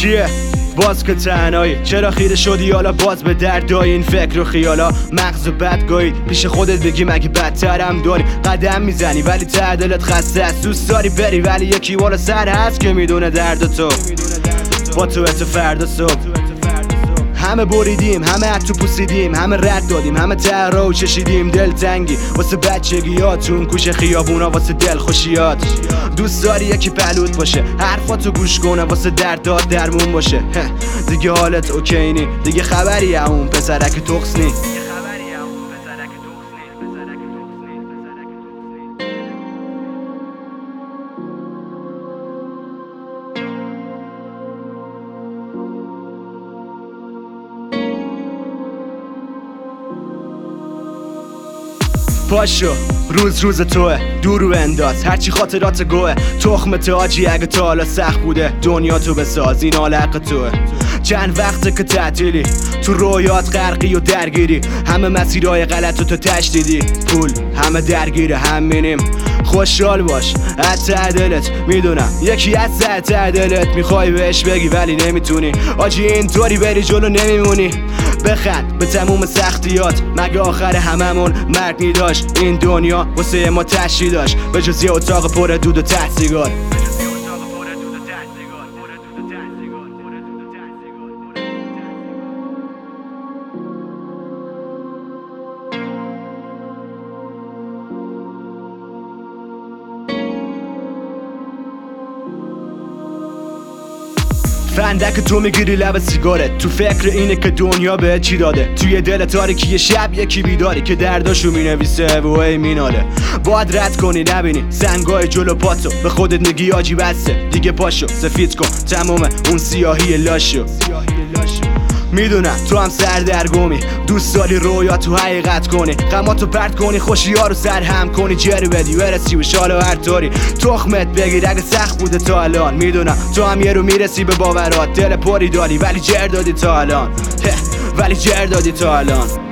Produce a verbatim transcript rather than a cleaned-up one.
چیه؟ باز که تنهایی چرا خیره شدی حالا باز به دردای این فکر و خیالا مغز و بدگاهی پیش خودت بگی مگه بدترم داری قدم میزنی ولی ته دلت خسته است دوست داری بری ولی یکی بالا سر هست که میدونه درد تو با تو ات فردا صبح همه بریدیم همه حتی پوسیدیم همه رد دادیم همه ته رو چشیدیم دل تنگی واسه بچگیاتون کوچه خیابونا واسه دل خوشیات دوست داری یکی پلوت باشه حرفاتو گوش کنه واسه دردات درمون باشه دیگه حالت اوکی نی دیگه خبری اون پسرک تخس نی پاشو روز روز توه دورو انداز هرچی خاطرات گوه تخم تاجی اگه تا حالا سخت بوده دنیا تو بساز این حال حق توه چند وقته که تعطیلی تو رویات غرقی و درگیری همه مسیرهای غلط تو تشدیدی پول همه درگیر همینیم خوشحال باش از ته دلت میدونم یکی از ته دلت میخوای بهش بگی ولی نمیتونی آجی اینطوری بری جلو نمیمونی بخند به تموم سختیات مگه آخر هممون مرگ میداشت این دنیا واسه ما تشریح داشت به جز یه اتاق پر دود و ته سیگار فندک تو میگیری لب سیگارت تو فکر اینه که دنیا به چی داده توی دل تاریکی شب یکی بیداری که درداشو مینویسه و هی میناله باید رد کنی نبینی سنگای جلو پاتو به خودت میگی آجی بسته دیگه پاشو سفید کن تمام اون سیاهی لاشو میدونم تو هم سردرگمی دوست داری رویا تو حقیقت کنی غماتو پرت کنی خوشی‌ها رو سر هم کنی جری بدی برسی و شالو هر طوری تخمت بگیر اگه سخت بوده تا الان میدونم تو هم یه رو میرسی به باورات دل پری داری ولی جر دادی تا الان ولی جر دادی تا الان